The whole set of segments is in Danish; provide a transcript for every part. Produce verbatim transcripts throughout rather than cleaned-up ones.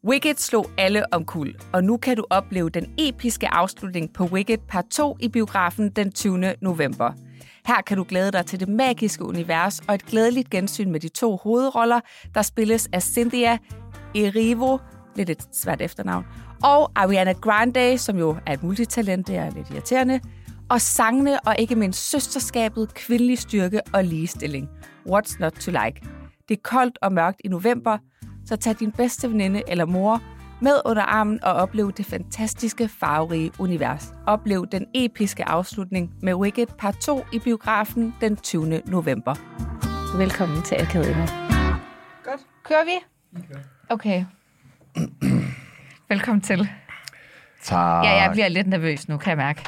Wicked slog alle omkuld, og nu kan du opleve den episke afslutning på Wicked part to i biografen den tyvende november. Her kan du glæde dig til det magiske univers og et glædeligt gensyn med de to hovedroller, der spilles af Cynthia Erivo, lidt et svært efternavn, og Ariana Grande, som jo er et multitalent, det er lidt irriterende, og sangene og ikke mindst søsterskabet, kvindelig styrke og ligestilling. What's not to like? Det er koldt og mørkt i november, så tag din bedste veninde eller mor med under armen og oplev det fantastiske, farverige univers. Oplev den episke afslutning med Wicked part to i biografen den tyvende november. Velkommen til Akademiet. Godt. Kører vi? Okay. Velkommen til. Tak. Ja, jeg bliver lidt nervøs nu, kan jeg mærke.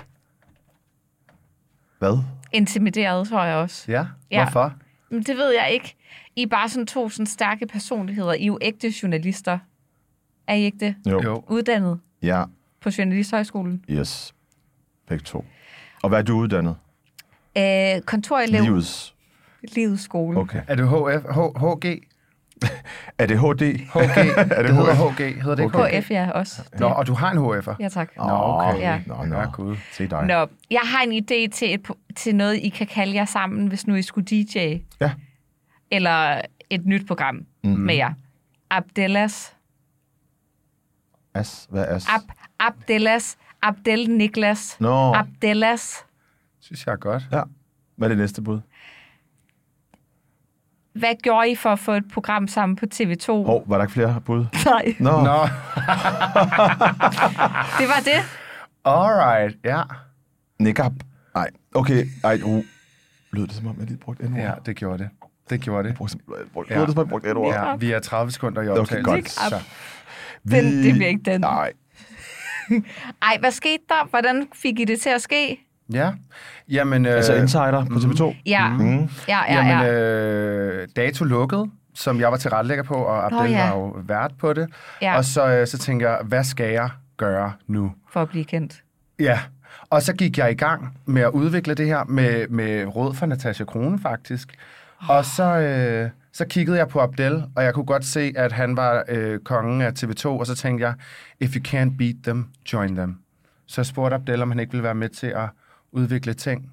Hvad? Intimideret, tror jeg også. Ja, Ja. hvorfor? Men det ved jeg ikke. I er bare sådan to sådan stærke personligheder. I er jo ægte journalister. Er I ikke det? Jo. Jo. Uddannet Ja, på Journalisthøjskolen. yes. Begge to. Og hvad er du uddannet? Øh, kontorelev. Livets. Livets skole. Okay. Er du H F? H, HG? Er det H D? HG? Er det hedder H G. Hedder det ikke Okay. H F, ja, også. Nå, og du har en H F'er? Ja, tak. Nå, okay. Ja. Nå, nå. Ja, gud. Se dig. Nå, jeg har en idé til, et, til noget, I kan kalde jer sammen, hvis nu I skulle D J. Ja. Eller et nyt program mm-hmm. med jer. Abdellas. As. Hvad er as? Ab, Abdellas. Abdel Niklas. Nå. Abdellas. Synes jeg er godt. Ja. Hvad er det næste bud? Hvad gjorde I for at få et program sammen på T V to? Hov, var der ikke flere bud? Nej, Nå. Nå, det var det. alright. Ja. Niqab. Nej. Okay. Ej, uh. Lød det som om, jeg lige brugte et ord? Ja, det gjorde det. Det gjorde det. Brugte, brugte, Ja. Lød det som om, jeg brugte et ord? Ja, vi er tredive sekunder i Okay, optagelse. godt. Så. Den, det bliver ikke den. Nej. Ej, hvad skete der? Hvordan fik I det til at ske? Ja. Jamen, øh, Altså Insider på T V to? Ja, Mm. ja, ja. Jamen, ja. øh, Dato lukkede, som jeg var tilrettelægger på, og Abdel Nå, ja. var jo vært på det. Ja. Og så, øh, så tænkte jeg, hvad skal jeg gøre nu? For at blive kendt. Ja, og så gik jeg i gang med at udvikle det her med, med råd fra Natasha Crone, faktisk. Og så, øh, så kiggede jeg på Abdel, og jeg kunne godt se, at han var øh, kongen af T V to, og så tænkte jeg, if you can't beat them, join them. Så jeg spurgte Abdel, om han ikke ville være med til at udvikle ting.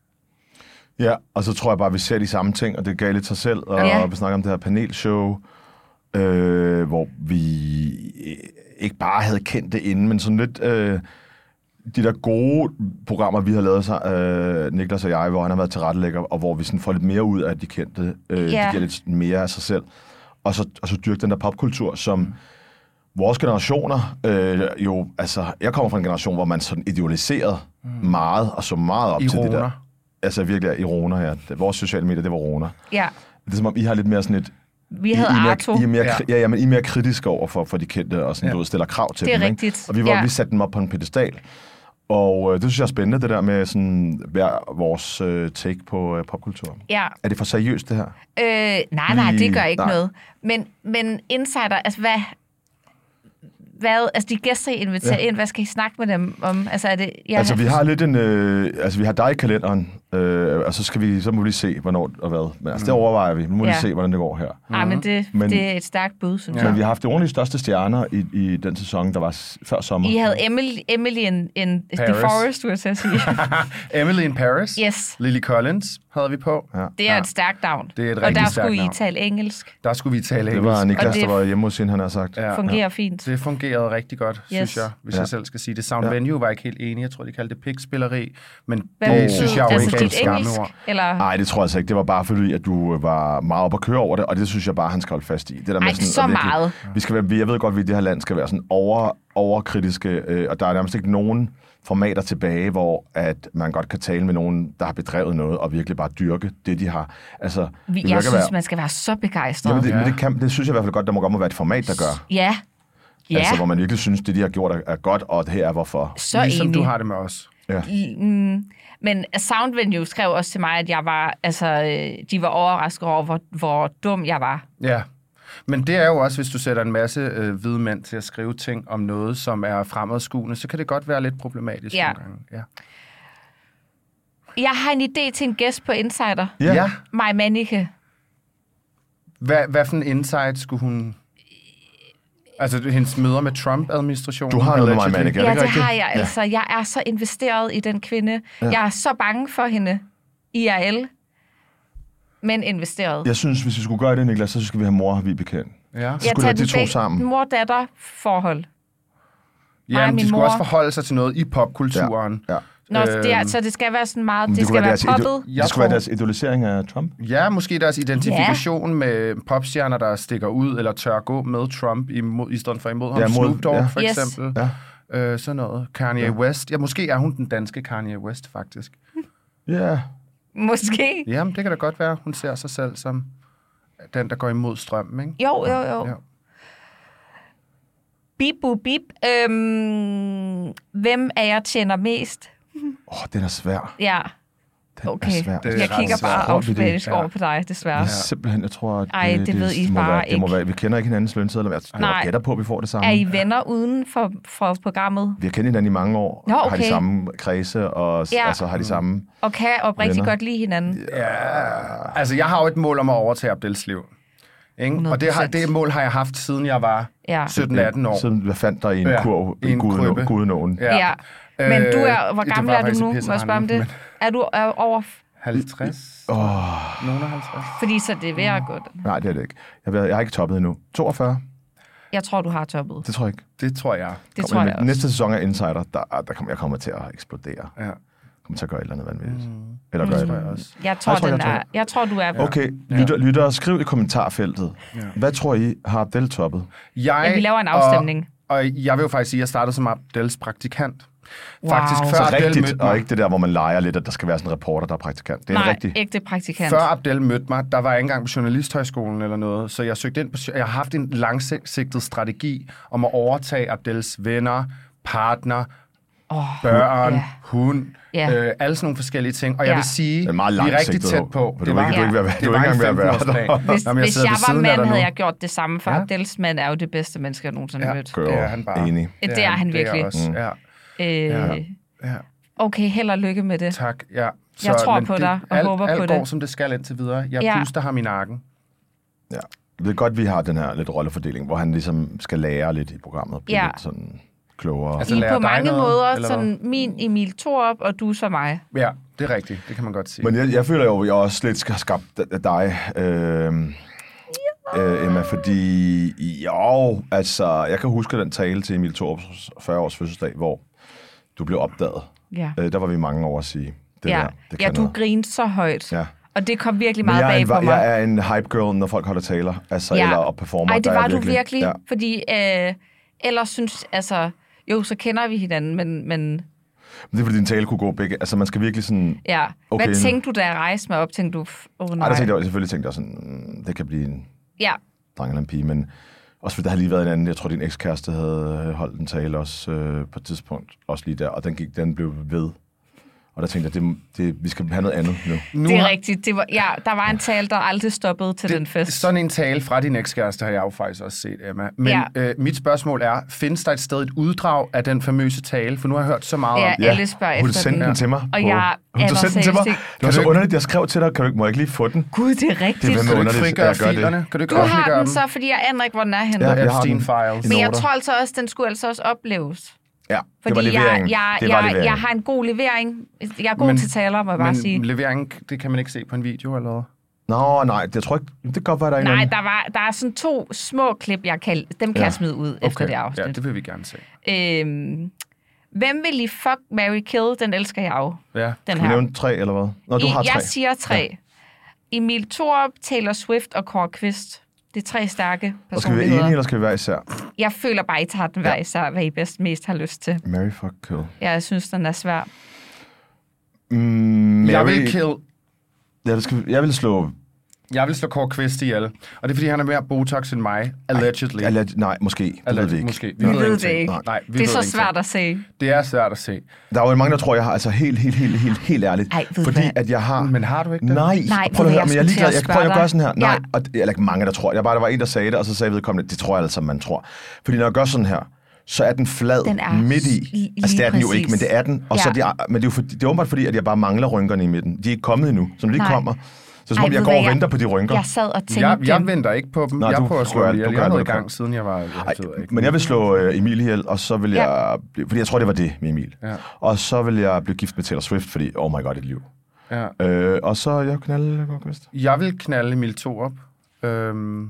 Ja, og så tror jeg bare, at vi ser de samme ting, og det gav lidt sig selv. Og Ja. vi snakker om det her panelshow, øh, hvor vi ikke bare havde kendt det inden, men sådan lidt øh, de der gode programmer, vi har lavet, så, øh, Niklas og jeg, hvor han har været tilrettelægger, og hvor vi sådan får lidt mere ud af, at de kendte. Øh, Ja. De giver lidt mere af sig selv. Og så, og så dyrke den der popkultur, som vores generationer øh, jo, altså, jeg kommer fra en generation, hvor man sådan idealiserede mm. meget, og så meget op til det der. Ironer. Altså virkelig er ironer her. Det- Vores sociale medier, det var roner. Ja, Det er som om, I har lidt mere sådan et... vi I, havde I, er mere, Arto. I er mere, Ja. ja. Ja, men I er mere kritiske over for, for de kendte, og sådan, Ja. du ved, stiller krav til Det er dem. rigtigt. Ikke? Og vi, var, Ja. vi satte dem op på en pedestal. Og øh, det synes jeg er spændende, det der med sådan, hver vores øh, take på øh, popkultur. Ja. Er det for seriøst, det her? Øh, nej, nej, det gør ikke Nej. noget. Men, men Insider, altså hvad... Hvad, altså de gæster, I inviterer ja. ind, hvad skal I snakke med dem om? Altså, er det, jeg Altså, vi har lidt en... Øh, altså, vi har dig i kalenderen, øh, og så skal vi... Så må vi lige se, hvornår og hvad. Men altså, det overvejer vi. Nu må vi Ja. se, hvordan det går her. Ej, men det, Men- det er et stærkt bud, synes Ja. jeg. Men vi har haft de ordentligt største stjerner i, i den sæson, der var s- før sommer. I havde Emily, Emily in, in The Paris. Forest, du til at sige. Emily in Paris. Yes, Lily Collins havde vi på. Ja. det er Ja. et stærkt navn. Det er et Og rigtig der stærkt skulle I navn. tale engelsk. Der skulle vi tale Det engelsk. var Niklas, Og det- der var hjemme hos hende, han har sagt. Ja. Fungerer fint. Det fungerede rigtig godt, Yes. synes jeg, hvis Ja. jeg selv skal sige det. Sound Ja. Venue var ikke helt enig. Jeg tror, de kaldte det pikspilleri. Men Hvad det betyder- synes jeg jo altså, ikke er et dit engelsk, skammeord. eller... Nej, det tror jeg altså ikke. Det var bare fordi, at du var meget op at køre over det, og det synes jeg bare, han skal holde fast i. Det der Ej, sådan, så at virkelig- meget. Vi skal være, jeg ved godt, at vi i det her land skal være sådan over, overkritiske, øh, og der er nærmest ikke nogen formater tilbage, hvor at man godt kan tale med nogen, der har bedrevet noget, og virkelig bare dyrke det, de har. Altså, det Vi, virker jeg synes, være, man skal være så begejstret. jamen, det, Ja. men det, kan, det synes jeg i hvert fald godt, der må godt må være et format, der gør. Ja. Ja, Altså, hvor man virkelig synes, det, de har gjort, er, er godt, og det her er hvorfor. så Ligesom enig. du har det med os. Ja. I- mm, Men Sound Venue skrev også til mig, at jeg var, altså, øh, de var overrasket over, hvor, hvor dum jeg var. Ja. Men det er jo også, hvis du sætter en masse øh, hvide mænd til at skrive ting om noget, som er fremadskuende, så kan det godt være lidt problematisk Ja. nogle gange. Ja. Jeg har en idé til en gæst på Insider. Ja. ja. Maj Mannicke. Hvad, hvad for en insight skulle hun... Altså, hendes møder med Trump-administrationen. Du har noget med mig, Mannik, er det Ja, ikke det rigtigt? har jeg altså. Jeg er så investeret i den kvinde. Ja. Jeg er så bange for hende. I R L. Men investeret. Jeg synes, hvis vi skulle gøre det, Niklas, så skal vi have mor og Vibeke kendt. Ja. Så Jeg skulle tager det de to begge- sammen. Mor-datter-forhold. Jamen, min de skulle mor. også forholde sig til noget i popkulturen. Ja. Nå, Øhm, det er, så det skal være sådan meget... Det, det kunne skal være være deres poppet. idol- Jeg det skulle være tror- deres idolisering af Trump. Ja, måske deres identifikation ja. med popstjerner, der stikker ud eller tør gå med Trump imod, i stedet for imod ham. Ja, mod- Snoop Dogg, ja. for Yes. eksempel. Ja. Øh, sådan noget. Kanye Ja. West. Ja, måske er hun den danske Kanye West, faktisk. Ja. Måske. Jamen, det kan da godt være. Hun ser sig selv som den, der går imod strømmen, ikke? Jo, jo, jo. Ja. Bip, bu, bip. Øhm, hvem af jer tjener mest? Åh, oh, den er svær. Ja, Den okay. er svær. Det er Jeg ret kigger svært. bare Tror vi det? automatisk Ja. over på dig, desværre. Ja. Simpelthen, jeg tror, at Ej, det ved I må bare være, det må ikke. være, vi kender ikke hinandens lønsedler, men jeg, Nej. jeg gætter på, at vi får det samme. Er I venner uden for, for programmet? Vi har kendt hinanden i mange år, Nå, har de okay. samme kredse, og Ja. ja. altså, har de samme... Og kan oprigtigt Venner. godt lide hinanden? Ja, altså jeg har jo et mål om at overtage Abdels liv. Ikke? Og det, har, det mål har jeg haft, siden jeg var Ja. sytten atten år. Siden jeg fandt dig i en Ja, kurv i i en krybbe. Gudenåen. Ja. ja. Men du er... Hvor Øh, det gammel var er du faktisk nu? Må pisse jeg spørge om det? men Er du er over... halvtreds? Åh, Nogen af halvtreds? Fordi så det er ved at gå. nej, det er det ikke. Jeg, ved, jeg har ikke toppet endnu. toogfyrre? Jeg tror, du har toppet. Det tror jeg ikke. Det tror jeg. Det Kommer tror jeg med- også. Næste sæson af Insider, der, der kommer jeg kommer til at eksplodere. Ja. Jeg kommer til at gøre et eller andet vanvittigt. Mm. Eller gør Det jeg tror det? jeg også. Jeg tror, Jeg tror, den jeg tror- er... Jeg tror, du er... Okay, lytter, lytter, skriv i kommentarfeltet. Ja. Hvad tror I har Abdel toppet? Jeg, Ja, vi laver en afstemning. Og, og jeg vil jo faktisk sige, at jeg startede som Abdels praktikant. Wow. Faktisk Så før Så Abdel rigtigt, mødte og mig. ikke det der, hvor man leger lidt, at der skal være sådan en reporter, der er praktikant. Det er Nej, rigtigt. ægte praktikant. Før Abdel mødte mig, der var jeg ikke engang på Journalisthøjskolen eller noget, så jeg søgte ind på... Jeg har haft en langsigtet strategi om at overtage Abdels venner, partner, oh, børn, ja. hund, Ja. øh, alle sådan nogle forskellige ting. Og Ja. jeg vil sige, Det er meget vi er rigtig langsigtet tæt håb. på. For du vil ikke- du vil ikke være- det du vil var ikke en engang være femten-årsplan. der. Hvis, Jamen, jeg hvis sidder jeg ved var siden af mand, dig havde nu. jeg gjort det samme, for Ja. ja. Abdels mand er jo det bedste menneske, jeg nogensinde har Ja. mødt. Girl, Det er han bare. enig. Det er han Det er virkelig. jeg også. Mm. Ja. Øh, Ja. Ja. Okay, held og lykke med det. Tak, ja. Jeg tror men på dig og alt, håber alt på går, det. som det skal indtil videre. Jeg Ja. puster ham i nakken. Ja. Jeg ved godt, vi har den her lidt rollefordeling, hvor han ligesom skal lære lidt i programmet. Blive Ja. lidt sådan klogere. Altså, I er lærer på dig mange noget, måder eller hvad? sådan min Emil Thorup, og du så mig. Ja, det er rigtigt. Det kan man godt sige. Men jeg, jeg føler jo, at jeg også lidt skal have skabt dig, øh, øh, Emma, fordi jo, altså, jeg kan huske den tale til Emil Thorups fyrre-års fødselsdag, hvor du blev opdaget. Ja, Øh, der var vi mange over at sige, det ja. der, det ja kan du noget. grinte så højt. Ja. Og det kom virkelig Men meget jeg er, bag en, på mig. jeg er en hype girl, når folk holder taler, altså, Ja. eller og performer. Ej, det Der er var jeg du virkelig, Ja. fordi øh, ellers synes, altså, jo, så kender vi hinanden, men, men Men det er fordi, din tale kunne gå begge. Altså, man skal virkelig sådan... ja. Okay. Hvad tænkte du, da jeg rejste mig op? Tænkte du, åh oh, nej. Ej, der tænkte jeg selvfølgelig tænkte jeg sådan, mm, det kan blive en Ja, dreng eller en pige, men også fordi der har lige været en anden, jeg tror din ekskæreste havde holdt en tale også øh, på et tidspunkt, også lige der, og den gik, den blev ved. Og der tænkte jeg, det, det, vi skal have noget andet nu. Nu det er har- rigtigt. Det var, ja, der var en tale, der aldrig stoppede til det, den fest. Sådan en tale fra din ekskæreste har jeg jo faktisk også set, Emma. Men Ja. øh, mit spørgsmål er, findes der et sted et uddrag af den famøse tale? For nu har jeg hørt så meget Ja, om Ja, alle spørger hun efter sendte den. den til mig. Og på, jeg hun aner sendte den til mig. seriøst ikke. Det var så du ikke- underligt, jeg skrev til dig, kan du ikke, må jeg ikke lige få den? Gud, det er rigtigt. Det er Kan du ikke underligt, frigøre at jeg gør det. filerne? Kan du ikke Du har offentliggøre den dem? så, fordi jeg aner ikke, hvor den er henne. Ja, Ja, jeg har Epstein den. Files. Men jeg noter. tror altså også, den skulle altså også opleves. Ja, det var Fordi leveringen. jeg, jeg, det var jeg, leveringen. jeg har en god levering. Jeg er god Men- til taler, må jeg bare Men sige. leveringen, det kan man ikke se på en video, eller hvad? Nå, nej, det tror jeg ikke. Det kan godt være, der er en Nej, anden. der, var, der er sådan to små klip, jeg kan, dem kan Ja. jeg smide ud okay. efter det Ja, afsnit. det vil vi gerne se. Øhm, hvem vil I fuck, marry, kill? Den elsker jeg jo. Ja. Den Skal vi her. nævne tre, eller hvad? Nå, du I, har tre. jeg siger tre. Ja. Emil Thorup, Taylor Swift og Kåre Kvist. Det er tre stærke Og skal vi være enige, personligheder. eller skal vi være især? Jeg føler bare, I tager den hver især, hvad I bedst mest har lyst til. Mary fuck kill. Ja, jeg synes, den er svær. Mm, Jeg Mary- vil kill. Ja, det skal, vi- jeg vil slå... Jeg vil slå Kåre Kvist ihjel. Og det er, fordi han er mere Botox end mig. Allegedly. Eller, nej, måske. Det ved vi Allegedly. ikke. Måske. Vi ved ingenting. det ikke. Nej, vi Det er ved så ingenting. svært at se. Det er svært at se. Der er jo mange, der tror, jeg har, altså helt, helt, helt, helt, helt ærligt. Ej, ved du fordi hvad? at jeg har... Men har du ikke det? Nej, Nej, prøv ved at du høre, hvad, men jeg er jeg skulle ligeglad. til Jeg at kan prøve at spørge gøre sådan her. dig. Nej, Ja. og, eller ikke mange, der tror. Jeg bare, der var en, der sagde det, og så sagde vedkommende, det tror jeg altså, man tror. Fordi når jeg gør sådan her, så er den flad Den er midt i. lige Altså, det er den jo præcis. ikke, men det er den. Og Ja. så er de, men det er jo fordi, det er åbenbart fordi, at jeg bare mangler rynkerne i midten. De er ikke kommet endnu. Så når de Nej. kommer, Så som om Ej, jeg ved går hvad, og jeg- venter på de rynker. Jeg sad og tænkte... Jeg, jeg venter ikke på dem. Nå, jeg du prøver at slå gør- ihjel. du Jeg gør har det, været i du gør gang, siden jeg var... Jeg Ej, ved ikke. men jeg vil slå uh, Emil ihjel, og så vil Ja. jeg... Blive, fordi jeg tror, det var det med Emil. Ja. Og så vil jeg blive gift med Taylor Swift, fordi, oh my god, et liv. Ja. Øh, og så jeg knalde Gårdqvist. Jeg vil knalde Emil Thorup. Øhm,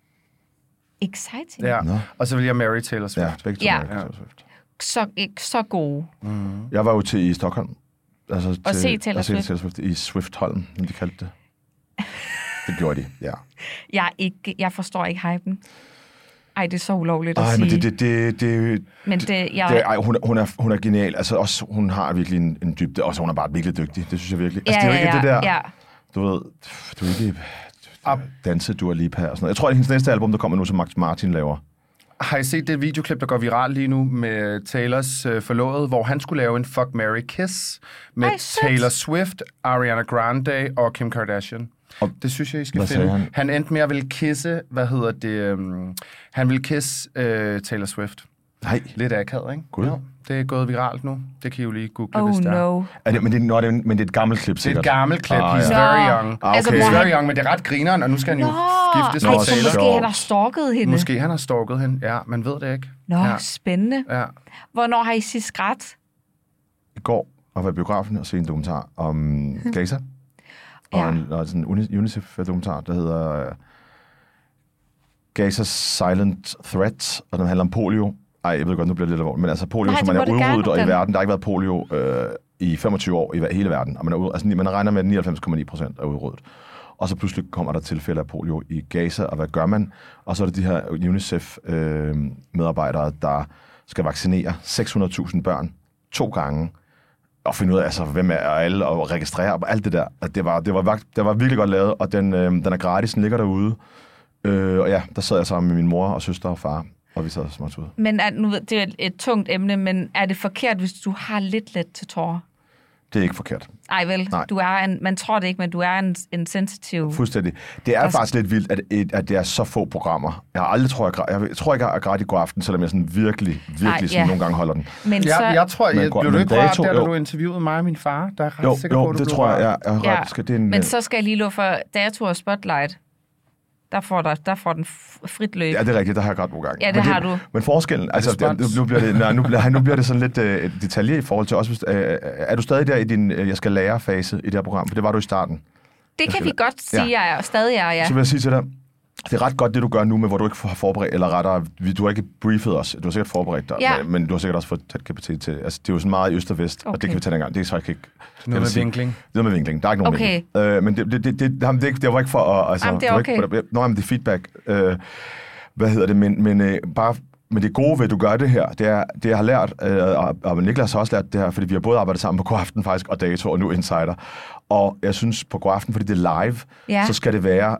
Exciting. ja. Nå. Og så vil jeg marry Taylor Swift. Ja, begge to. Ja. med Taylor Swift. Så, ikke så gode. Mm. Jeg var jo til i Stockholm. Altså til, Og se Taylor at se Swift. Taylor Swift i Swiftholm, som de kaldte det. Det gjorde de, ja. Jeg, er ikke, jeg forstår ikke hypen. Ej, det er så ulovligt at Ej, sige. men det, det, det, det, men det, jeg, det ej, hun, er, hun, er, hun er genial. Altså også, hun har virkelig en, en dybde. Også hun er bare virkelig dygtig. Det synes jeg virkelig. Altså, ja, det er jo ikke ja, det der, ja. du ved, du er ikke danse, du er lige her og sådan noget. Jeg tror, at hendes næste album, der kommer nu, som Max Martin laver. Har I set det videoklip, der går viralt lige nu med Taylors øh, forlovede, hvor han skulle lave en Fuck, Marry, Kiss med Ej, sødt. Taylor Swift, Ariana Grande og Kim Kardashian? Og Det synes jeg, I skal hvad sagde finde. han? Han endte med at ville kisse, hvad hedder det, um, han ville kisse øh, Taylor Swift. Nej. Lidt akavet, ikke? Gud. Ja, det er gået viralt nu. Det kan I jo lige google, Oh hvis det er. no. Er det, men, det, nå, det er, men det er et gammelt klip, Det er sikkert. et gammelt klip. Ah, He's ja. very Nå. young. Ah, Altså, okay. hvor He's han- very young, men det er ret grineren, og nu skal han jo Nå, giftes Nå, med ej, så sjovt. Taylor. måske han har stalket hende. Måske han har stalket hende. Ja, man ved det ikke. Nå, Ja. spændende. Ja. Hvornår har I sidst grædt? I går og var i biografen og se en dokumentar om Gaza. Og Ja. en, og sådan en uni- UNICEF-dokumentar, der hedder uh, Gaza's Silent Threat, og den handler om polio. Ej, jeg ved godt, nu bliver det lidt alvorligt, men altså polio, Nej, som det man er må det gerne, udryddet og i den. verden. Der har ikke været polio øh, i femogtyve år i hver- hele verden, og man, er ude, altså, man regner med, at nioghalvfems komma ni procent er udryddet. Og så pludselig kommer der tilfælde af polio i Gaza, og hvad gør man? Og så er det de her UNICEF-medarbejdere, øh, der skal vaccinere seks hundrede tusind børn to gange, og finde ud af, altså, hvem er alle, og registrere og alt det der. At Det var, det, var, vagt- det var virkelig godt lavet, og den, øh, den er gratis, den ligger derude. Øh, og ja, der sad jeg sammen med min mor og søster og far, og vi sad og småt ud. Men er, nu ved, det er et tungt emne, men er det forkert, hvis du har lidt let til tårer? Det er ikke forkert. Ej vel, Nej. du er en, man tror det ikke, men du er en, en sensitiv... Fuldstændig. Det er Altså- faktisk lidt vildt, at, et, at det er så få programmer. Jeg har aldrig, tror jeg, græ- jeg, jeg tror ikke, jeg har grædt i går aften, selvom jeg sådan virkelig, virkelig Ej, sådan ja. nogle gange holder den. Men så... Jeg, jeg tror, Men jeg, går- blev du men ikke rørt, dato- der, da jo. du interviewede mig og min far? Der er jeg ret Jo, sikker på, jo at du det blev tror jeg, rørt. jeg, jeg har Ja, ret. Skal det en, Men så skal jeg lige love for, da jeg tog Spotlight, der får, der, der får den f- frit løb. Ja, det er rigtigt, der har jeg grædt nogle gange. Ja, det men har du. Men forskellen, altså, spons? det, nu, bliver det, nej, nu, bliver, nu bliver det sådan lidt uh, detalje i forhold til også, hvis, uh, er du stadig der i din, uh, jeg skal lære fase i det her program? For det var du i starten. Det kan skal vi da- godt sige, Ja. jeg er stadig er, ja. Så vil jeg sige til dig, det er ret godt, det du gør nu, med hvor du ikke har forberedt, eller rettere, vi- du har ikke briefet os. Du har sikkert forberedt dig, Ja. men, men du har sikkert også fået tæt kapacitet til. Altså, det er jo sådan meget i øst og vest, okay. og det Okay. kan vi tage en gang. Det er så ikke... Noget vil med sige- vinkling. Noget med vinkling. Der er ikke nogen Okay. vinkling. Øh, men det, det, det, det, jamen, det, er ikke- det var ikke for at... Altså, Jamen, det er var ikke, okay. Nå, men det er feedback. Øh, hvad hedder det? Men, men øh, bare... Men det gode ved, at du gør det her, det er, det jeg har lært, øh, og, og Niklas har også lært det her, fordi vi har både arbejdet sammen på Godaften faktisk, og Dato, og nu Insider. Og jeg synes, på Godaften, fordi det er live, Ja. så skal det være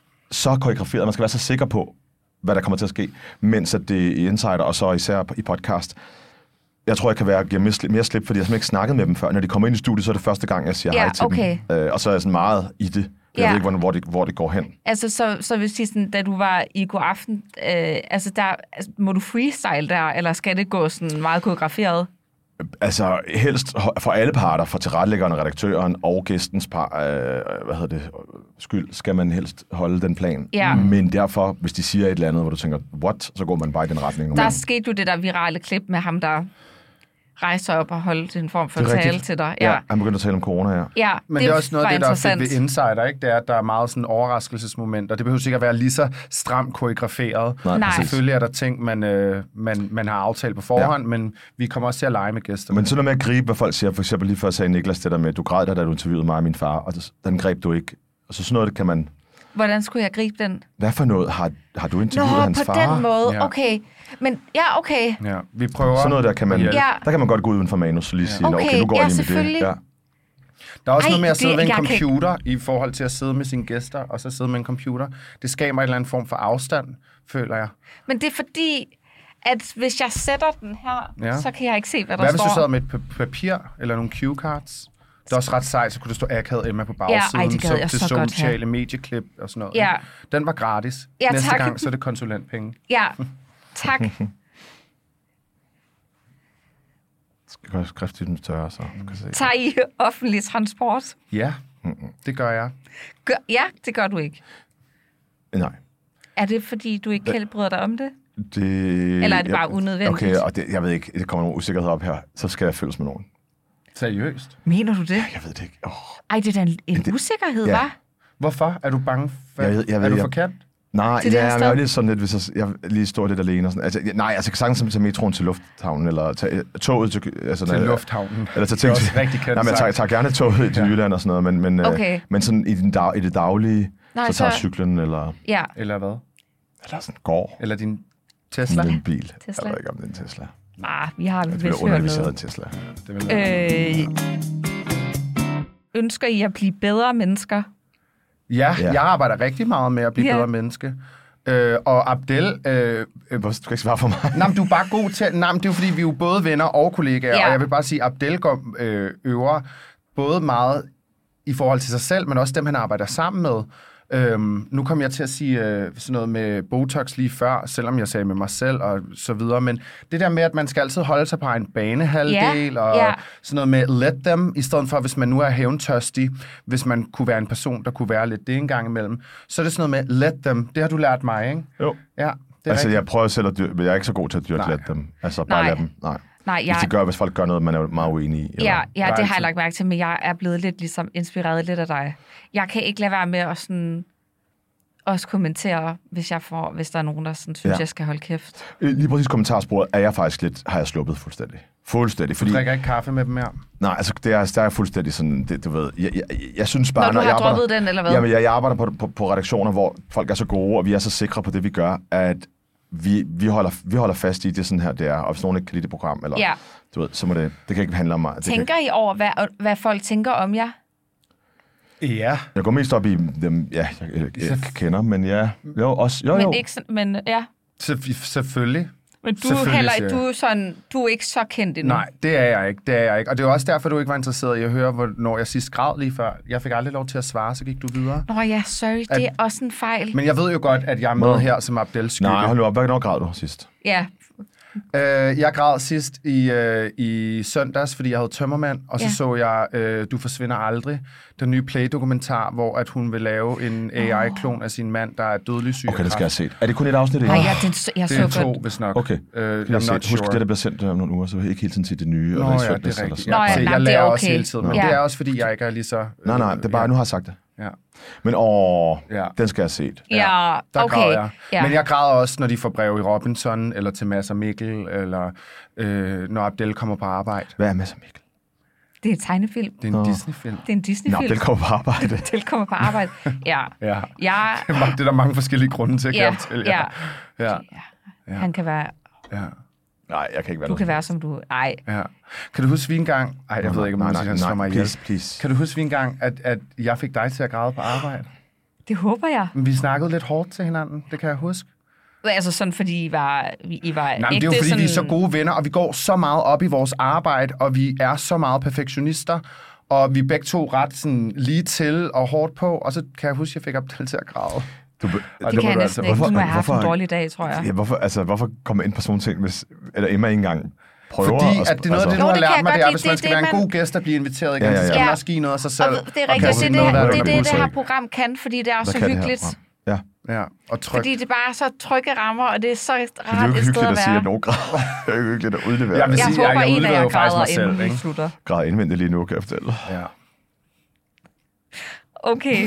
så koreograferet. Man skal være så sikker på, hvad der kommer til at ske, mens at det er i Insider, og så især i podcast. Jeg tror, jeg kan være give mere slip, mere slip, fordi jeg har simpelthen ikke snakket med dem før. Når de kommer ind i studiet, så er det første gang, jeg siger Ja, hej til okay. dem. Øh, og så er jeg sådan meget i det. Jeg Ja. ved ikke, hvor, hvor, det, hvor det går hen. Altså, så, så vil sige sådan, da du var i god aften, øh, altså, der, altså, må du freestyle der, eller skal det gå sådan meget koreograferet? Altså helst for alle parter, for tilrettelæggeren, redaktøren og gæstens par, øh, hvad hedder det, skyld, skal man helst holde den plan. Ja. Men derfor, hvis de siger et eller andet, hvor du tænker, what, så går man bare i den retning. Der skete jo det der virale klip med ham, der rejser op og holdt en form for Det er tale rigtigt. til dig. Ja, Ja, han begyndte at tale om corona, ja. ja Men det er også noget af var det, der er fedt interessant. ved Insider, ikke? Det er, at der er meget sådan overraskelsesmoment, og det behøver sikkert være lige så stramt koreograferet. Nej, Nej. præcis. Selvfølgelig er der ting, man, øh, man, man har aftalt på forhånd, ja. Men vi kommer også til at lege med gæsterne. Men sådan noget med at gribe, hvad folk siger, for eksempel lige før sagde Niklas det der med, du græd dig, da du interviewede mig og min far, og det- den greb du ikke. Og så sådan noget, det kan man... Hvordan skulle jeg gribe den? Hvad for noget har, har du Nå, interviewet hans på far? den måde. Ja. Okay. Men ja, okay. Ja, vi prøver. Sådan noget der kan man, Ja. ja. der kan man godt gå uden for manus og lige sige, Okay, okay, nu går ja, jeg lige med selvfølgelig. det. Ja. Der er også Ej, noget med at sidde det- ved en jeg kan- computer i forhold til at sidde med sine gæster, og så sidde med en computer. Det skaber en eller anden form for afstand, føler jeg. Men det er fordi, at hvis jeg sætter den her, Ja. ja. så kan jeg ikke se, hvad der Hvad hvis står. du sad med et pa- papir eller nogle cue cards? Det er også ret sejt, så kunne der stå akavet Emma på bagsiden. Ja, ej, det gad jeg til så godt sociale medieklip og sådan noget. Ja. ikke? Den var gratis. Ja, Næste tak. gang, så er det konsulentpenge. Ja, tak. Skal jeg skrifte dem større, så du kan se. Tager I offentlig transport? Ja, Mm-mm. Det gør jeg. Gør, ja, det gør du ikke. Nej. Er det, fordi du ikke helt bryder dig om det? Det, Eller er det bare jeg, unødvendigt? Okay, og det, jeg ved ikke, det kommer nogle usikkerhed op her. Så skal jeg følges med nogen. Seriøst? Mener du det? Jeg ved det ikke. Oh. Ej, det er da en, en Det- usikkerhed, ja. hva'? Hvorfor? Er du bange for... Jeg ved- jeg ved- er du jeg- forkert? Nej, Til det her ja, men sted? jeg er lidt sådan lidt, hvis jeg, jeg lige står lidt alene. Og sådan. Altså, jeg- nej, altså, jeg kan sagtens tage metroen til lufthavnen, eller tage toget til... Altså, Til når- lufthavnen. Eller tage Det er ting også til... rigtig kendt Nej, men jeg tager, sagt. tager gerne toget til Ja. Jylland og sådan noget, men, men, øh, Okay. men sådan i, den dag, i det daglige, Nej, så tager jeg så- cyklen, eller, Ja. Eller hvad? eller sådan går. Eller din Tesla? Eller en bil. Tesla. Jeg ved ikke, om det er en Tesla. Ah, vi har Det vist bliver hørt underligt, hvis jeg havde noget. en Tesla. Det vil Øh, ønsker I at blive bedre mennesker? Ja, Ja. jeg arbejder rigtig meget med at blive Ja. bedre menneske. Øh, og Abdel... Øh, øh, Hvorfor? Du kan ikke svare for mig. nej, men du er bare god til... Nej, men det er jo fordi, vi er jo både venner og kollegaer, Ja. og jeg vil bare sige, at Abdel går, øh, øver både meget i forhold til sig selv, men også dem, han arbejder sammen med. Øhm, nu kom jeg til at sige øh, sådan noget med Botox lige før, selvom jeg sagde med mig selv og så videre, men det der med, at man skal altid holde sig på en banehalvdel, Ja, og ja. sådan noget med let them, i stedet for, hvis man nu er hævntørstig, hvis man kunne være en person, der kunne være lidt det en gang imellem, så er det sådan noget med let them. Det har du lært mig, ikke? Jo. Ja, det er Altså, rigtigt. jeg prøver selv at dyrke, men jeg er ikke så god til at dyrke Nej. let dem. Altså, bare Nej. lade dem. Nej. Nej, jeg, Hvis, de gør, hvis folk gør noget, man er meget uenig i. Eller... ja, ja, det har altid- jeg lagt mærke til, men jeg er blevet lidt ligesom inspireret lidt af dig. Jeg kan ikke lade være med at sådan også kommentere, hvis jeg får, hvis der er nogen, der sådan, synes, Ja. jeg skal holde kæft. Øh, Lige præcis kommentarsporet er jeg faktisk lidt, har jeg sluppet fuldstændig. Fuldstændig. Fordi, Du drikker ikke kaffe med dem mere? nej, altså, det er, der er fuldstændig sådan, det, du ved, jeg, jeg, jeg, jeg synes bare, Når du har jeg arbejder, droppet den, eller hvad? Jamen, jeg, jeg arbejder på, på, på redaktioner, hvor folk er så gode, og vi er så sikre på det, vi gør, at vi, vi, holder, vi holder fast i, det er sådan her, det er, og hvis nogen ikke kan lide det program, eller, Ja. du ved, så må det, det kan ikke handle om mig. Det Tænker kan, I over, hvad, hvad folk tænker om jer? Ja. jeg går mest op i dem, ja, jeg, jeg, jeg, jeg kender, men ja, jo, også, jo, jo. Men ikke sådan, men ja. Selv- selvfølgelig. Men du er Selvfølgelig heller siger du er sådan, du er ikke så kendt endnu. Nej, det er jeg ikke. Det er jeg ikke. Og det er også derfor, du ikke var interesseret i at høre, hvornår jeg sidst græd lige før. Jeg fik aldrig lov til at svare, så gik du videre. Nå ja, sorry, det er også en fejl. Men jeg ved jo godt, at jeg er med Nå. her som Abdel skygge. Nej, hold nu op, hvornår græd du sidst? Ja, Øh, jeg græd sidst i, øh, i søndags, fordi jeg havde tømmermand, og så Ja. så jeg øh, Du forsvinder aldrig, den nye Play-dokumentar, hvor at hun vil lave en A I-klon af sin mand, der er dødelig syg. Okay, af det skal jeg kræft. se. Er det kun et afsnit? nej, ikke? jeg, det, jeg Det er så to, godt. hvis nok. Okay. Øh, Jeg I'm se. not Husk, sure. det der bliver sendt om nogle uger, så vil jeg ikke hele tiden se det nye. Nå eller i ja, søndags det er eller rigtigt. sådan. Nå ja, se, nej, jeg det er lærer okay. også hele tiden, men Ja. det er også, fordi jeg ikke er lige så... Nej, nej, det er bare, ja. nu har jeg sagt det. Ja. Men åh, Ja. den skal jeg have set. Ja, Der okay. græder jeg. Ja. Men jeg græder også, når de får brev i Robinson, eller til Mads og Mikkel, eller øh, når Abdel kommer på arbejde. Hvad er med så Mikkel? Det er en tegnefilm. Det er en Nå. Disney-film. Det er en Nå, Disney-film. den kommer på arbejde. Til kommer på arbejde. Ja. Ja. Jeg, Det er der mange forskellige grunde til, kan ja, jeg fortælle ja. jer. Ja. ja. Han kan være, Ja. Nej, jeg kan ikke være du der. kan være som du. Nej. Ja. Kan du huske, vi engang... Ej, jeg ved ikke, om nej, man nej, skal slå nej, mig ihjel. please, please. Kan du huske, vi engang, at, at jeg fik dig til at græde på arbejde? Det håber jeg. Men vi snakkede lidt hårdt til hinanden, det kan jeg huske. Altså sådan, fordi I var, I var Nej, men det ægte er jo fordi, sådan... vi er så gode venner, og vi går så meget op i vores arbejde, og vi er så meget perfektionister, og vi er begge to ret sådan, lige til og hårdt på, og så kan jeg huske, at jeg fik Abdel til at græde. Du, Og Det må kan jeg du næsten altså- ikke. Du hvorfor- må have haft en hvorfor- dårlig dag, tror jeg. ja, hvorfor, altså, hvorfor komme ind på sådan nogle ting, hvis, eller Emma ikke engang prøver? Fordi at- at det er noget af det, altså- du Jo, har det kan lært jeg mig, godt det er, lide. hvis Det er man skal det, være en man- god gæst, der bliver inviteret igen, Ja, ja, så skal ja. man også give noget af sig selv. Og det er og rigtigt, kaste det er noget, det, der her, er det, er det, det udtryk. her program kan, fordi det er Hvad så kan det her hyggeligt. program? Ja. Ja, og tryk. Fordi det bare er så trygge rammer, og det er så Det er jo rart ikke et sted hyggeligt at at sige, være. at nogen græder. Det er jo hyggeligt at udlevere. Jeg vil Jeg sige, håber, jeg en af udleverer jer jo faktisk græder, mig selv, inden vi ikke? slutter. Græder indvendigt lige nu, kan jeg fortælle. Ja. Okay.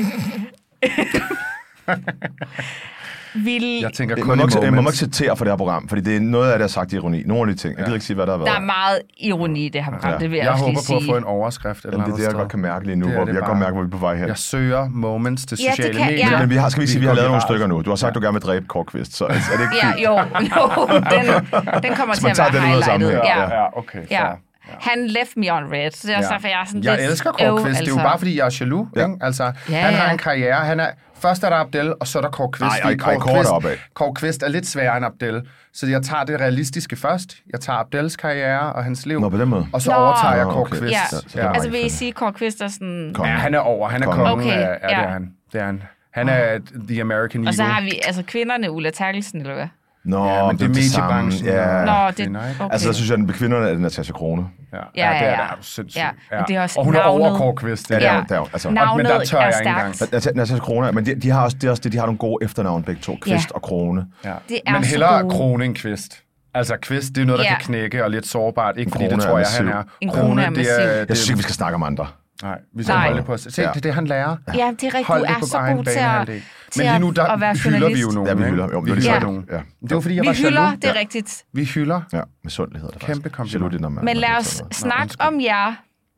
Vil... Jeg tænker Jeg kun må, i ikke, jeg må ikke moments. citere for det her program, fordi det er noget af det, jeg har sagt i ironi. Nogle af de ting. Jeg gider ikke sige, hvad der har været. Der er meget ironi i det her program, Ja. det vil jeg, Jeg også håber lige på sige. at få en overskrift eller Jamen, det er andet det, jeg sted. godt kan mærke lige nu, Det er hvor det jeg kan bare. godt mærke, hvor vi er på vej hen. Jeg søger moments til Ja, det sociale kan- medier. ja. Men vi har, skal vi sige, vi har lavet nogle viralt. stykker nu. Du har sagt, du gerne vil dræbe Kåre Kvist, så er det ikke Ja, fint? jo, jo, den, den kommer Så til man at tager være den ud af sammen highlightet. her. Ja. Ja, okay. Ja. fair. Han left me on red, så det er også Ja. derfor, jeg er sådan Jeg lidt... elsker Kåre øv, Kvist. Det er jo altså. bare, fordi jeg er jaloux. Ja. Ikke? Altså, Ja, han har ja. en karriere. Han er, først er der Abdel, og så er der Kåre Kvist. Nej, fordi ej, ej, Kåre er deroppe af. Kåre Kvist er lidt sværere end Abdel. Så jeg tager det realistiske først. Jeg tager Abdels karriere og hans liv. Nå, på den måde. Og så Nå. overtager jeg Nå, Kåre okay. Kvist. Ja, Så- så det er altså mig vil I fedt. sige, at Kåre Kvist er sådan... Kongen. Ja, han er over. Han er Kongen. kongen. Okay, af- ja, det ja. er han. Det er han. Han er the American Og så Eagle. har vi altså kvinderne, Ulla Terkelsen, eller hvad? Nå, Ja, men det er mediebranchen. Ja. Nå, det- Kvinder, ikke? okay. Altså, der synes jeg, at med kvinderne er det Natasha Krone. Ja, Ja, ja, det er ja, det, ja. er du sindssygt. Ja, men det er også og hun er navnet. over Kåre Kvist. Ja, det Ja. er, det er, altså, Navnet men der tør er jeg ikke stærkt. engang. Natasha, Natasha Krone, men de, de har også, det er også det, de har nogle gode efternavn begge to. Kvist Ja. og Krone. Ja. Det er Men så hellere gode. Krone end Kvist. Altså, Kvist, det er noget, der Ja. kan knække og lidt sårbart. Ikke fordi Krone det er tror jeg, han massiv. er. En krone er det massiv. er, Jeg det, synes ikke, vi skal snakke om andre. nej, vi skal Nej. holde det på os. Se, Ja. det er det, han lærer. Ja, det er rigtigt. Hold Du det er på så egen god til banehalvdel. at, Men til lige nu, der at være hylder vi journalist. jo nogen. Ja, vi ikke? hylder. Jo, Vi det er hylder det. nogen. Ja. Det var fordi, jeg Vi var hylder, jaloux. det er rigtigt. Vi hylder. Ja, med sundhed hedder det faktisk. Kæmpe kompliment. Jaloux, det er, når man- Men man lad kan os sådan noget. snakke undskyld. om jer.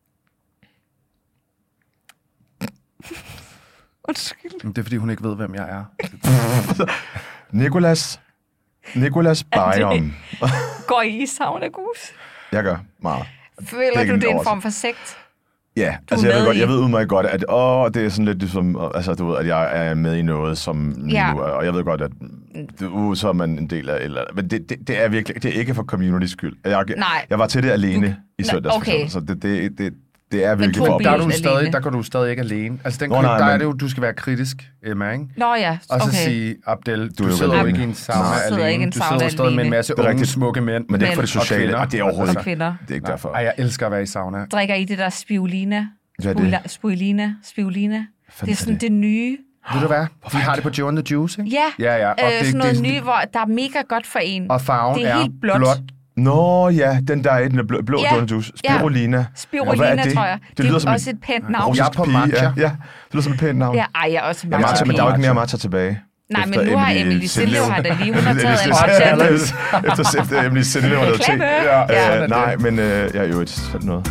Undskyld. Det er fordi, hun ikke ved, hvem jeg er. Nicolas. Nicolas Bayern. Går I i sauna, Gus? Jeg gør meget. Føler ikke du, en det er en overraskelse. form for sekt? Ja, Du altså er jeg ved, med godt, i- jeg ved udmærket godt, at åh, det er sådan lidt ligesom, altså du ved, at jeg er med i noget, som lige Ja. nu er, og jeg ved godt, at det, uh, så er man en del af et eller andet. Men det, det, det er virkelig, det er ikke for community skyld. Jeg, Nej. jeg var til det alene Du- i søndags, okay. for eksempel, så det, det, det, det er virkelig tog for bil- Der er du alene. stadig, der går du stadig ikke alene. Altså, den Nå, Nå, nej, der men- er det jo, du skal være kritisk, Emma, ikke? Nå ja, Og så okay. sige, Abdel, du, er jo sidder vel jo ikke i alene. en sauna Nej. Jeg sidder ikke i alene. en Du sauna sidder stadig med en alene. masse Det er unge, rigtigt. smukke mænd. Men det er ikke for Men- det sociale, kvinder. og det er overhovedet Og ikke. kvinder. Det er ikke derfor. Ej, jeg elsker at være i sauna. Drikker I det der spirulina? Hvad er det? Spirula- Spirulina? Spirulina? Det fanden er er sådan det? det nye. Ved du hvad? Vi har det på Joe and the Juice, ikke? Ja, Ja, ja. Og øh, det- sådan noget det- nye, hvor der er mega godt for en. Og farven Det er er helt blåt. blåt. Nå ja, den der er i den blå, blå Ja. donut juice. Spirulina. Og hvad Spirulina, er det? tror jeg. Det Det, lyder er som også et pænt navn. Jeg er på matcha. Ja, ja, det lyder som et pænt navn. Ja, ej, jeg er også Ja, matcha, men der er jo ikke matcha. mere matcha tilbage. Nej, men Efter nu har Emily Emily Sindlev Sindlev. har det lige. Hun har taget en Emily matcha. Sindlev. efter, efter Emily Sindlev har lavet te. Reklame. Ja, Ja. øh, nej, men øh, jeg er jo et sådan noget.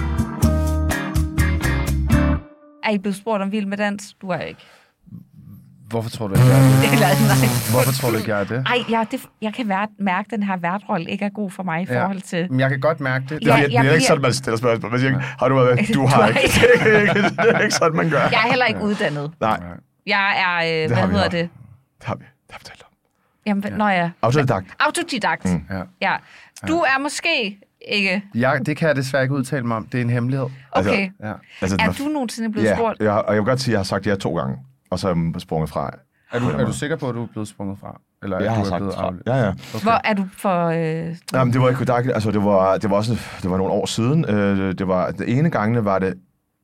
Er I blevet spurgt om Vild med Dans? Du er ikke. Hvorfor tror du ikke, jeg er det? Eller, nej. Hvorfor tror du ikke, jeg er det? Ej, ja, det, jeg kan vært, mærke, at den her værtrolle ikke er god for mig i Ja. forhold til... Men jeg kan godt mærke det. Det er, Ja, det jeg er ikke bliver- sådan, man stiller spørgsmål. Man siger ikke, har du været med? Du Du har har ikke. ikke. Det er ikke, det er ikke sådan, man gør. Jeg er heller ikke uddannet. Nej, Jeg er, øh, har hvad vi hedder haft. det? det har vi, det har vi talt om. Jamen, ja. Nå ja. Autodidakt. Autodidakt. Mm. Ja. Ja. Du er måske ikke... Jeg, det kan jeg desværre ikke udtale mig om. Det er en hemmelighed. Altså, Okay. Ja. Altså, Er det du nogensinde blevet ja, spurgt? jeg, har- og jeg vil godt sige, at jeg har sagt ja to gange, og så er jeg sprunget fra. Er du, er du sikker på, at du er blevet sprunget fra? Eller at Jeg du har er sagt blevet fra. afledt? Ja, ja. Okay. Hvor er du for... Øh... Jamen, det var ikke dejligt. Altså, det var, det var også det var nogle år siden. Øh, det var, det ene gangene var det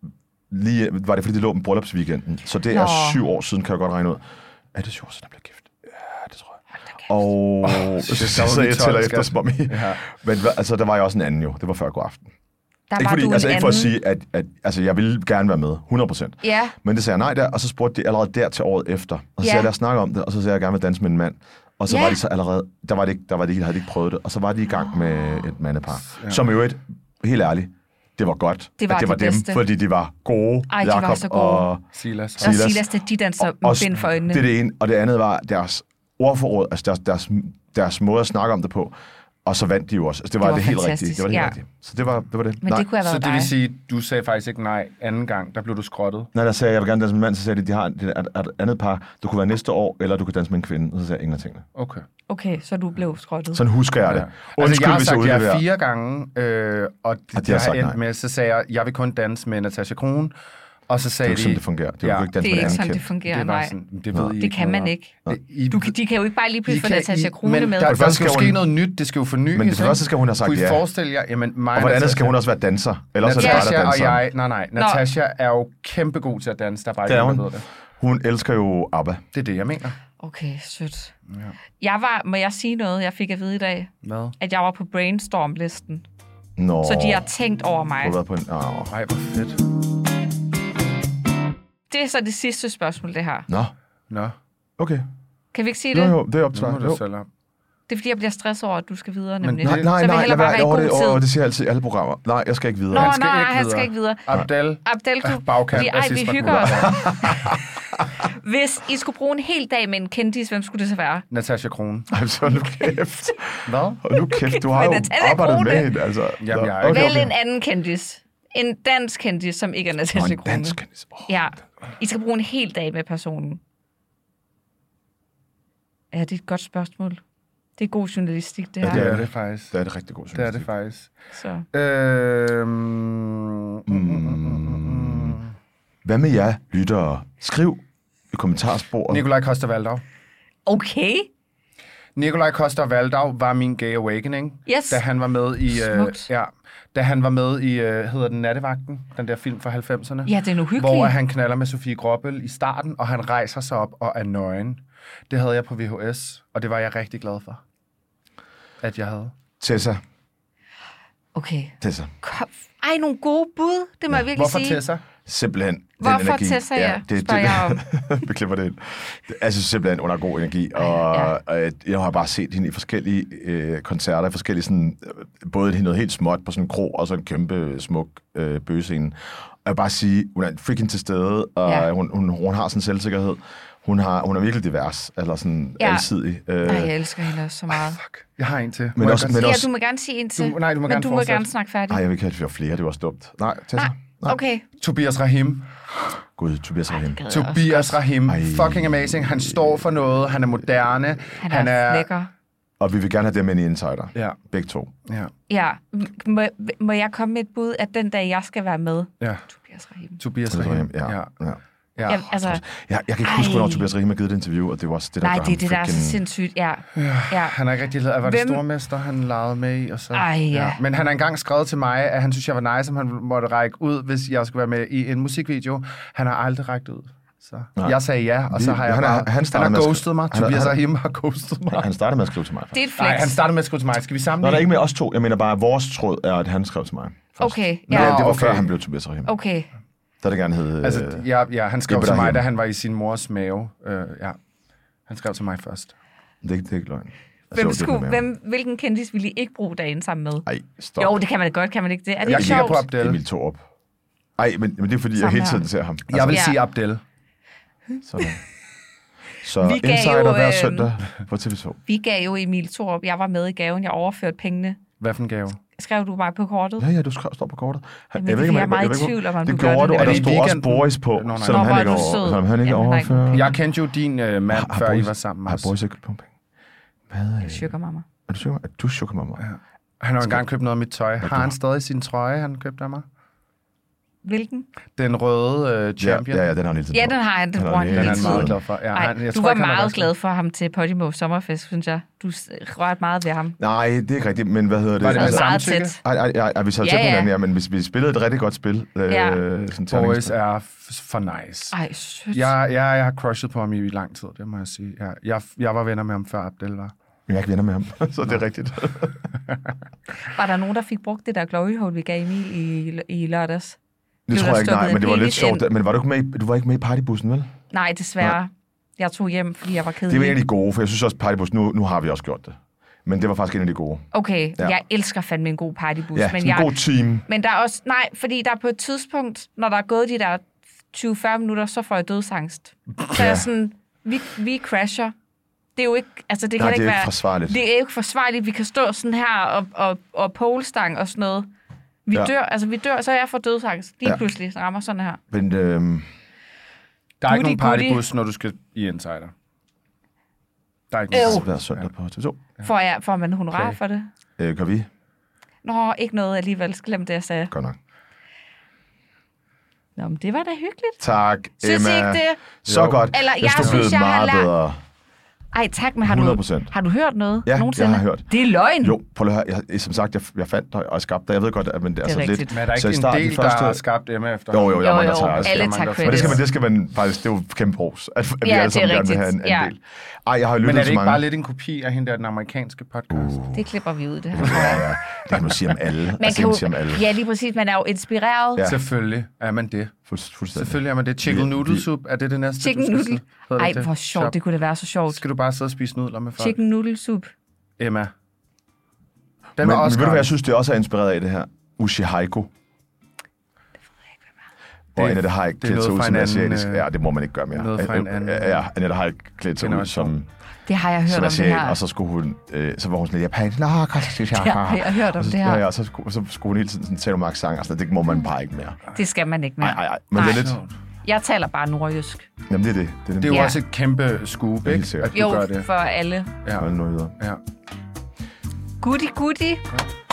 lige, var det, fordi det lå med bryllupsweekenden. Så det Nå. er syv år siden, kan jeg godt regne ud. Er det syv år siden, jeg blev gift? Ja, det tror jeg. Og oh, shit, så, der var så vi jeg tolv, tæller skat. efter som om I. Ja. Men hva- altså, der var jo også en anden jo. Det var før god aften. Der Ikke, var fordi, du altså, en ikke for at anden... sige, at, at altså, jeg ville gerne være med, hundrede procent. Ja, Men det sagde jeg nej der, og så spurgte de allerede der til året efter. Og så Ja. sagde jeg, lad os snakke om det, og så sagde jeg, at jeg gerne vil danse med en mand. Og så Ja. var de så allerede, der var det ikke, der var det ikke, havde de ikke prøvet det. Og så var de i gang med et mandepar. Ja. Som jo et, helt ærligt, det var godt, Det var at det var det dem, bedste. fordi de var gode. Ej, de var Jakob så gode. Og, Silas. og Silas. Silas, det de danser og med bind for øjnene. det er det ene. Og det andet var deres ordforråd, altså deres, deres, deres måde at snakke om det på. Og så vandt de jo også. Altså, det var det, Det var helt rigtige. fantastisk, Det var det helt ja. rigtige. Så det var det. Var det. Men nej. det kunne have Så været det vil dig. sige, du sagde faktisk ikke nej anden gang. Der blev du skrottet. Nej, der sagde jeg, jeg vil gerne danse med en mand, så sagde de, de har et, et, et andet par. Du kunne være næste år, eller du kan danse med en kvinde. Og så sagde jeg ingen af tingene. Okay. Okay, så du blev skrottet. Sådan husker jeg det. Ja. Undskyld, Altså, jeg har hvis jeg sagt ja udleverer. fire gange, øh, og det, har det har sagt endt nej. med, så sagde jeg, jeg vil kun danse med Natasha Krone. Og så Det er sagde jo ikke sådan, de, det fungerer. Det er jo Ja. ikke danse Det er med en ikke anden sådan, det kendt. fungerer, det var nej. sådan, det Nå. ved I Det ikke kan noget man om. ikke. Det- I, Du, kan- de kan jo ikke bare lige I pludselig få kan- Natasha I- Krone men med. Der, For det der første skal jo skal ske hun- noget nyt, det skal jo fornyes. Men det ikke? første skal hun have sagt Kunne I ja. forestille jer, jamen mig Og for det andet skal Natasha- hun også være danser. Eller også er det bare, der Natasha og danser. jeg, nej nej, Natasha er jo kæmpe god til at danse, der er bare Det er ikke nogen, hun. der ved det. Hun elsker jo ABBA. Det er det, jeg mener. Okay, sødt. Ja. Jeg var, må jeg sige noget, jeg fik at vide i dag? Hvad? At jeg var på brainstorm-listen. Nå. Så de har tænkt over mig. Du har været på en... Åh. Ej, hvor fedt. Det er så det sidste spørgsmål, det her. Nå, Nå, okay. Kan vi ikke sige Jo, det? jo, det er op til nu må dig. du Jo. selv om. Det er fordi, jeg bliver stresset over, at du skal videre, Men nemlig. det- Nej, nej, Så vil jeg nej, hellere lad bare være. være i Åh, god det, tid. åh, det siger jeg altid i alle programmer. Nej, jeg skal ikke videre. Nå, Han skal nej, ikke han videre. skal ikke videre. Abdel, Abdel, du... bagkant, Fordi, ej, vi racist, hygger Bakula. os. Hvis I skulle bruge en hel dag med en kendis, hvem skulle det så være? Natasha Krone. Ej, så nu kæft. Hvad? Hold nu kæft, du har Men jo Natalia arbejdet Krone. med hende, altså. Jamen, Nå, jeg er ikke- Vælg en anden kendis. En dansk kendis, som ikke er Nå, Natasha en Krone. dansk kendis. Åh, Ja. I skal bruge en hel dag med personen. Ja, det er et godt spørgsmål. Det er god journalistik, det Ja, her. Det det er det faktisk. Det er det rigtig god, synes Det er det faktisk. Så. Øhm... Mm. Hvad med jer, lyttere? Skriv i kommentarsporet. Nikolaj Coster-Waldau. Okay. Nikolaj Coster-Waldau var min gay awakening, Yes. da han var med i... Øh, Smukt. ja, da han var med i, øh, hedder den Nattevagten, den der film fra halvfemserne. Ja, det er nu hyggeligt. Hvor han knaller med Sofie Gråbøl i starten, og han rejser sig op og er nøgen. Det havde jeg på V H S, og det var jeg rigtig glad for, at jeg havde. Tessa. Okay. Tessa. Kom. Ej, nogle gode bud. Det må ja. jeg virkelig Hvorfor sige. Tessa? Simpelthen. Hvorfor den energi. Tessa, ja, det, spørger det, jeg om. Vi klipper det ind. Altså simpelthen under god energi, og, Ja. og jeg har bare set hende i forskellige øh, koncerter, forskellige sådan, øh, både noget helt småt på sådan en krog, og så en kæmpe smuk øh, bøgescene. Og jeg vil bare sige, hun er freaking til stede, og Ja. hun, hun, hun har sådan en selvsikkerhed. Hun, har, hun er virkelig divers, eller sådan Ja. alsidig. Øh, Nej, jeg elsker hende også så meget. Fuck, jeg har en til. Men Må også- jeg men godt- Ja, også- du må gerne sige en til. Du- nej, du må men gerne du må fortsætte. gerne snakke færdigt. Ej, jeg vil ikke have, at vi var flere, det var også dumt. Nej, Tessa. Nej. Nej. Okay. Tobias Rahim. Gud, Tobias Rahim. Gad jeg også Tobias godt. Rahim. Ej. Fucking amazing. Han står for noget. Han er moderne. Han er, han er lækker. Og vi vil gerne have dem ind i Insider. Ja, Begge to. ja, Ja. Må, må jeg komme med et bud, at den dag, jeg skal være med? ja. Tobias Rahim. Tobias Tobias Rahim. Rahim, ja. Ja. ja. Ja. Ja, altså, Jeg, jeg kan ikke huske, Ej. hvornår Tobias Rahim har givet det interview, og det var også det, der nej, gør det er ham det, der er så freaking- sindssygt. Ja. ja. Han er ikke rigtig lavet. Var det Hvem- Stormester, han legede med i? Og så, Ej, ja. Men han har engang skrevet til mig, at han synes, jeg var nice, om han måtte række ud, hvis jeg skulle være med i en musikvideo. Han har aldrig rækket ud. Så Nej. jeg sagde ja, og så Vi- har jeg han er- bare... han Han, starter han med har at ghostet mig. han er- Tobias han- Rahim har ghostet mig. Han startede med at skrive til mig. Det er et Nej, flex. han startede med at skrive til mig. Skal vi sammen? Nå, der er ikke med os to. Jeg mener bare, at vores tråd er, at han skrev til mig. Først. Okay, Ja, ja. det var okay. før, han blev Tobias Rahim. Okay. Der det gerne hed... Altså, øh, ja, ja, han skrev til Ibrahim. mig, da han var i sin mors mave. Uh, ja. Han skrev til mig først. det, er ikke- det er ikke løgn. Jeg Hvem så det skulle, med. hvem, hvilken kendis ville I ikke bruge dagen sammen med? Ej, stop. Jo, det kan man godt, kan man ikke det? Er det Jeg ikke kigger sjovt? på Abdel. Emil Thorup. Ej, men, men det er fordi, jeg Samme hele her. tiden ser ham. Altså, Jeg vil Ja. sige Abdel. Sådan. Så Vi gav Insider jo, hver øh, søndag på T V to. Vi gav jo Emil Thorup. Jeg var med i gaven. Jeg overførte pengene. Hvad for en gave? Skrev du mig på kortet? Ja, ja, du skrev, står på kortet. Jamen, det er, fordi jeg er meget i tvivl om, om det du gør gjorde det du, og der. der Er det i stod også weekenden? Boris på, Nå, nej. selvom Nå, han hvor ikke er du over, sød. selvom han ikke Jamen, der er ikke overfører. Jeg kendte jo din uh, mand, Har før I Boris- var sammen Har også. Boris ikke købt nogle penge? Hvad? øh, Sugar mamma. Er du sugar? Er du sugar mamma? Ja. Han har engang købt noget af mit tøj. du Har han har- stadig sin trøje, han købte af mig? Hvilken? Den røde uh, Ja, champion. ja, ja, den har han hele tiden Ja, på. den har han. Den Den bruger har han han Den hele er hele han meget tiden. glad for. Ja, Ej, han, jeg du tror var ikke, han er meget rasende. glad for ham til Podimo Sommerfest, synes jeg. Du s- rørte meget ved ham. Nej, det er ikke rigtigt, men hvad hedder det? Var det med Altså, meget samtykke? tæt. Ej, ej, ej, ej, vi sad Ja, tæt på ja. hinanden, ja, men vi, vi spillede et rigtig godt spil. Øh, Ja. sådan Boris terningsspil. er f- for nice. Ej, sødt. Jeg, jeg, jeg har crushet på ham i lang tid, det må jeg sige. Jeg, jeg, jeg var venner med ham, før Abdel var. Men jeg er ikke venner med ham, så det er rigtigt. Var der nogen, der fik brugt det der glory hole, vi gav Emil i, i lørdags? Det Blev tror der jeg ikke, nej, stukket men det en var lidt penis sjovt. ind? Men var du ikke med, i- du var ikke med i partybussen, vel? Nej, desværre. Jeg tog hjem, fordi jeg var kedelig. Det var en af de gode, for jeg synes også, partybus, nu, nu har vi også gjort det. Men det var faktisk en af de gode. Okay, Ja. jeg elsker fandme en god partybus. Ja, men, sådan jeg, en god team. men der er også... Nej, fordi der er på et tidspunkt, når der er gået de der tyve til fyrre minutter, så får jeg dødsangst. Så Ja. jeg er sådan, vi, vi crasher. Det er jo ikke... Altså, det Nej, kan det ikke er ikke være... forsvarligt. Det er jo ikke forsvarligt. Vi kan stå sådan her og, og, og polestang og sådan noget. Vi Ja. ja. dør, altså vi dør, så jeg får dødsangst. Lige Ja. ja. pludselig så rammer sådan her. Men øhm, Der er ikke nogen Goody, goody. partybus, når du skal i Insider. Der er ikke Øv. nogen. hver søndag på T V to. Får, jeg, får man honorar Okay. okay. for det? Øh, gør vi? Nå, ikke noget alligevel. Glem det, jeg sagde. Godt nok. Nå, men det var da hyggeligt. Tak, Synes I Emma. ikke det? Så Jo. godt. Eller, Jeg jeg stod synes, blevet jeg har meget lært- bedre. Ej, tak, men har hundrede du, procent. har du hørt noget Ja, nogensinde? jeg har hørt. Det er løgn. Jo, prøv at høre. Jeg, som sagt, jeg, jeg fandt dig og skabte dig. Jeg ved godt, at men det er, Det er altså rigtigt. lidt... Men er der Så i ikke en starten, del, de der første- har skabt Emma efter? Jo, jo, jeg Jo, må da jo, tage altså. alle Der er mange, tager der- Men det skal, man, credits. det skal man faktisk, det er jo kæmpe ros, at, at vi Ja, alle det er sammen gerne vil have rigtigt. en, en Ja. del. Ej, jeg har jo Men lyttet er det til ikke mange. bare lidt en kopi af hende der, den amerikanske podcast? Uh, Det klipper vi ud, det her. ja, ja. Det kan man sige om alle. Man altså, kan det kan man jo, sige om alle. ja, lige præcis. Man er jo inspireret. Ja. Selvfølgelig er man det. Fuld- Fuldstændig. Selvfølgelig er man det. Chicken Vi- noodle vi- soup, er det det næste, Chicken du skal noodle. sige? Hedder Ej, det det? hvor sjovt. Shop. Det kunne da være så sjovt. Skal du bare sidde og spise nudler med folk? Chicken noodle soup. Emma. Den Men, var men også ved du, hvad jeg gratis. synes, det også er inspireret af det her? Ushi Haiko. Hvor Det- Annette Haik det er klædt noget sig ud fra som en anden, asiatisk. øh, Ja, det må man ikke gøre mere. noget fra en anden, Ja, ja, Annette Haik klædt sig ud generation. som, Det har jeg hørt som om det asiat, her. og så skulle hun, øh, så var hun sådan lidt japansk. Nå, kanskje Ja, har jeg hørt om og så, det her. Ja, ja, og så skulle, så skulle hun hele tiden sådan, tale om accent, altså det må man bare ikke mere. Det skal man ikke mere. Nej, nej, nej. Men det er lidt... Jeg taler bare nordjysk. Jamen, det er det. Det er Det er jo Ja. også et kæmpe scoop, Helt ikke? sikkert. At du Jo, gør det. for alle. Ja. Hold nu videre. Ja. Goody, goody. Godt.